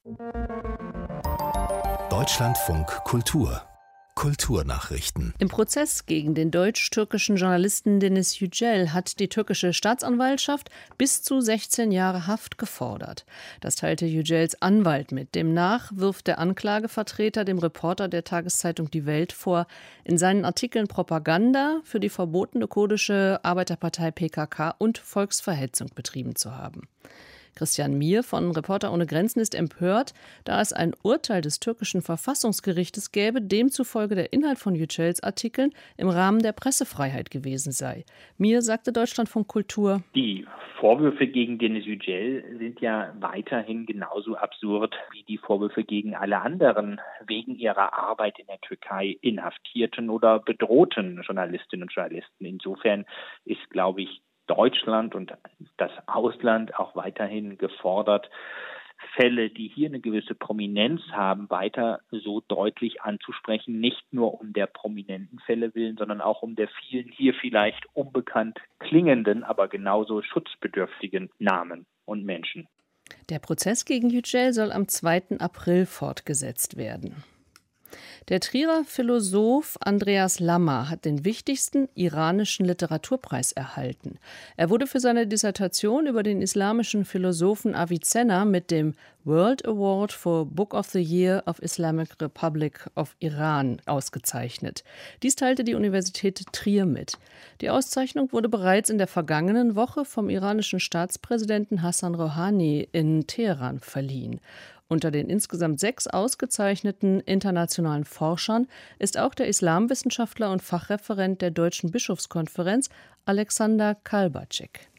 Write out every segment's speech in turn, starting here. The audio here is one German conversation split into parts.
Deutschlandfunk Kultur Kulturnachrichten. Im Prozess gegen den deutsch-türkischen Journalisten Deniz Yücel hat die türkische Staatsanwaltschaft bis zu 16 Jahre Haft gefordert. Das teilte Yücels Anwalt mit. Demnach wirft der Anklagevertreter dem Reporter der Tageszeitung Die Welt vor, in seinen Artikeln Propaganda für die verbotene kurdische Arbeiterpartei PKK und Volksverhetzung betrieben zu haben. Christian Mier von Reporter ohne Grenzen ist empört, da es ein Urteil des türkischen Verfassungsgerichtes gäbe, demzufolge der Inhalt von Yücels Artikeln im Rahmen der Pressefreiheit gewesen sei. Mier sagte Deutschlandfunk Kultur: Die Vorwürfe gegen Deniz Yücel sind ja weiterhin genauso absurd wie die Vorwürfe gegen alle anderen wegen ihrer Arbeit in der Türkei inhaftierten oder bedrohten Journalistinnen und Journalisten. Insofern ist, glaube ich, Deutschland und das Ausland auch weiterhin gefordert, Fälle, die hier eine gewisse Prominenz haben, weiter so deutlich anzusprechen, nicht nur um der prominenten Fälle willen, sondern auch um der vielen hier vielleicht unbekannt klingenden, aber genauso schutzbedürftigen Namen und Menschen. Der Prozess gegen Yücel soll am 2. April fortgesetzt werden. Der Trierer Philosoph Andreas Lammer hat den wichtigsten iranischen Literaturpreis erhalten. Er wurde für seine Dissertation über den islamischen Philosophen Avicenna mit dem World Award for Book of the Year of Islamic Republic of Iran ausgezeichnet. Dies teilte die Universität Trier mit. Die Auszeichnung wurde bereits in der vergangenen Woche vom iranischen Staatspräsidenten Hassan Rouhani in Teheran verliehen. Unter den insgesamt 6 ausgezeichneten internationalen Forschern ist auch der Islamwissenschaftler und Fachreferent der Deutschen Bischofskonferenz Alexander Kalbacek.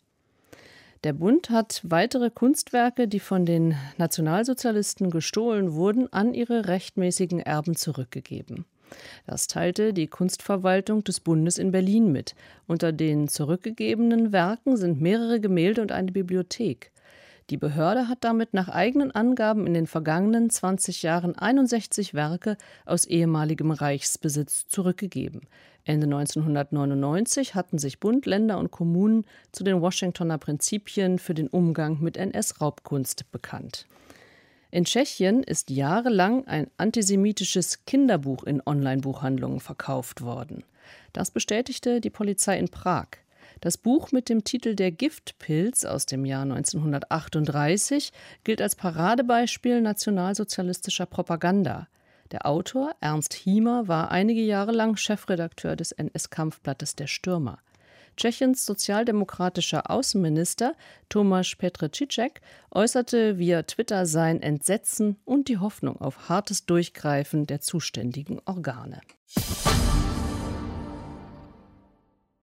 Der Bund hat weitere Kunstwerke, die von den Nationalsozialisten gestohlen wurden, an ihre rechtmäßigen Erben zurückgegeben. Das teilte die Kunstverwaltung des Bundes in Berlin mit. Unter den zurückgegebenen Werken sind mehrere Gemälde und eine Bibliothek. Die Behörde hat damit nach eigenen Angaben in den vergangenen 20 Jahren 61 Werke aus ehemaligem Reichsbesitz zurückgegeben. Ende 1999 hatten sich Bund, Länder und Kommunen zu den Washingtoner Prinzipien für den Umgang mit NS-Raubkunst bekannt. In Tschechien ist jahrelang ein antisemitisches Kinderbuch in Online-Buchhandlungen verkauft worden. Das bestätigte die Polizei in Prag. Das Buch mit dem Titel Der Giftpilz aus dem Jahr 1938 gilt als Paradebeispiel nationalsozialistischer Propaganda. Der Autor, Ernst Hiemer, war einige Jahre lang Chefredakteur des NS-Kampfblattes Der Stürmer. Tschechiens sozialdemokratischer Außenminister Tomáš Petříček äußerte via Twitter sein Entsetzen und die Hoffnung auf hartes Durchgreifen der zuständigen Organe.